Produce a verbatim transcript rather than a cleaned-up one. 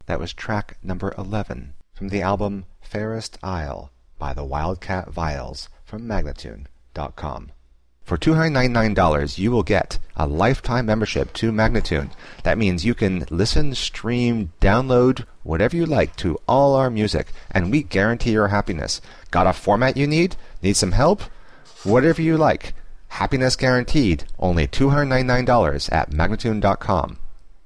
That was track number eleven from the album Fairest Isle by the Wildcat Vials from Magnatune dot com. For two hundred ninety-nine dollars, you will get a lifetime membership to Magnatune. That means you can listen, stream, download, whatever you like to all our music, and we guarantee your happiness. Got a format you need? Need some help? Whatever you like. Happiness guaranteed. Only two hundred ninety-nine dollars at Magnatune dot com.